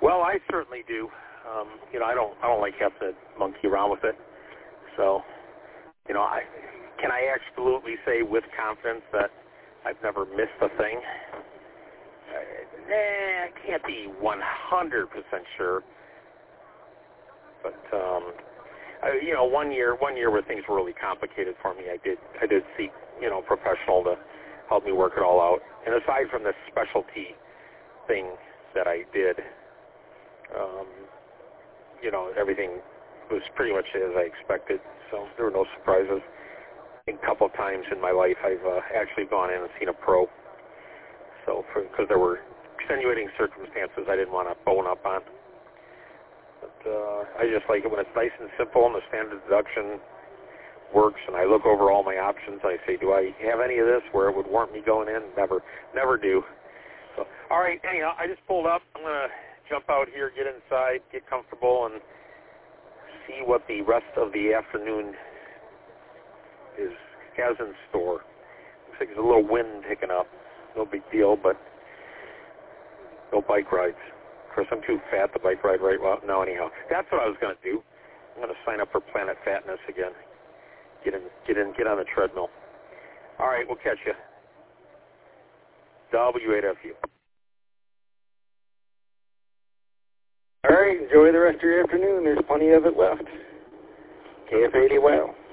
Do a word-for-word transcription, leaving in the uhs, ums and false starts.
Well, I certainly do. Um, you know, I don't I don't like having to monkey around with it. So, you know, I can I absolutely say with confidence that I've never missed a thing? Uh, nah, I can't be one hundred percent sure. But um, I, you know, one year one year where things were really complicated for me, I did I did seek you know professional to help me work it all out. And aside from this specialty thing that I did, um, you know, everything was pretty much as I expected. So there were no surprises. A couple of times in my life, I've uh, actually gone in and seen a pro. So, because there were extenuating circumstances I didn't want to bone up on. But uh, I just like it when it's nice and simple and the standard deduction works, and I look over all my options. I say, do I have any of this where it would warrant me going in? Never, never do. So, all right, anyhow, I just pulled up. I'm going to jump out here, get inside, get comfortable, and see what the rest of the afternoon is has in store. Looks like there's a little wind picking up. No big deal, but no bike rides. Of course, I'm too fat to bike ride right well. No, anyhow, that's what I was going to do. I'm going to sign up for Planet Fatness again. Get in, get in, get on the treadmill. All right, we'll catch you. W eight F U. All right, enjoy the rest of your afternoon. There's plenty of it left. K F eighty, wow.